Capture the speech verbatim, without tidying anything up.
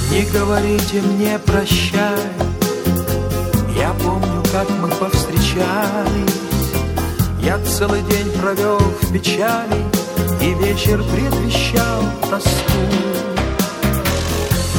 Не говорите мне прощай, я помню, как мы повстречались. Я целый день провел в печали, и вечер предвещал тоску.